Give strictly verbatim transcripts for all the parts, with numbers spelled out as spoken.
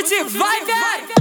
Слушайте Вайпер!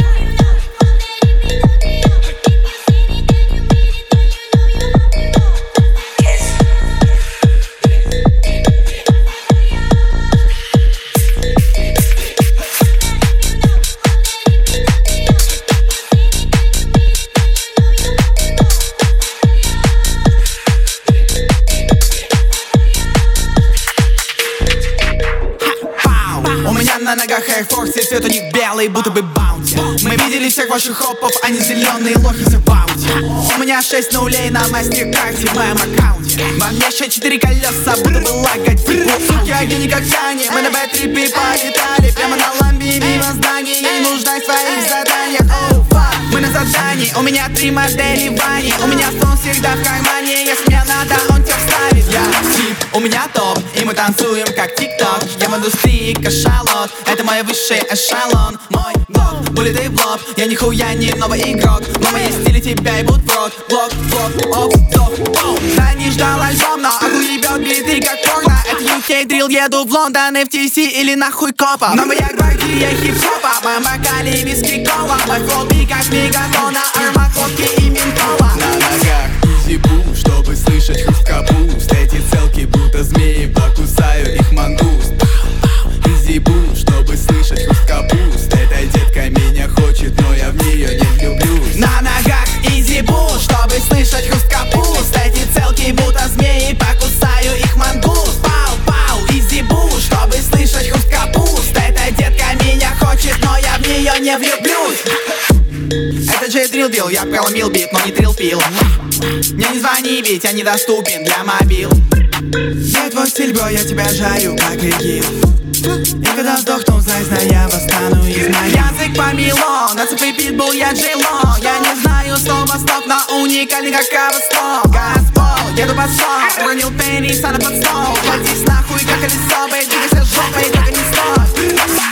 У меня на ногах Air Force, и цвет у них белый, будто бы баунти. Мы видели всех ваших хопов, они зеленые лохи в баунти. У меня шесть нулей на мастер-карте в моем аккаунте. Во мне еще четыре колеса, будто бы лагать типу суки, а я никогда не. Мы на бэтрипе полетали, прямо на ламбе мимо зданий. Я не нужна в своих заданиях, oh, fuck. Мы на задании, у меня три модели Вани. У меня сон всегда в кармане, если мне надо, он тебя вставит. Я тип, у меня топ, и мы танцуем как тик-ток. Я в индустрии кашалот, это мой высший эшелон. Мой блок, улетай в лоб, я нихуя не новый игрок. Но мои стили тебя ебут в рот. Блок, блок, оп, топ, оп. Да не ждал альбом, но охуебет биты как порно. Это ю кей дрил, еду в Лондон, эф ти си или нахуй копа. Но моя гвардия хип-хопа, в моем бокале виски кола. Мой флоу-би как мегатона, армак, водки и ментола. На ногах изи-бу, чтобы слышать хруст капуст. Эти целки будто змеи, покусаю их мангуст. Изи-бу, чтобы слышать хруст капуст. Эта детка меня хочет, но я в нее не влюблюсь. На ногах изи-бу, чтобы слышать хруст капуст. Эти целки будто змеи, покусаю их мангуст. Пау-пау, изи-бу, чтобы слышать хруст капуст. Эта детка меня хочет, но я в нее не влюблюсь. Это же дрил бил, я проломил бит, но не трил пил. Мне не звони, ведь я недоступен для мобил. Я твой стиль, бро, я тебя жарю, как игил. И когда сдохну, знай, знай, я восстану из моих. Язык помело, на цепи питбул, я джило. Я не знаю слова стоп, но уникальный как кавосток. Газбол, еду под сон, уронил пенис, надо под стол. Платись нахуй, как колесо, бей, двигайся жопой, только не стой.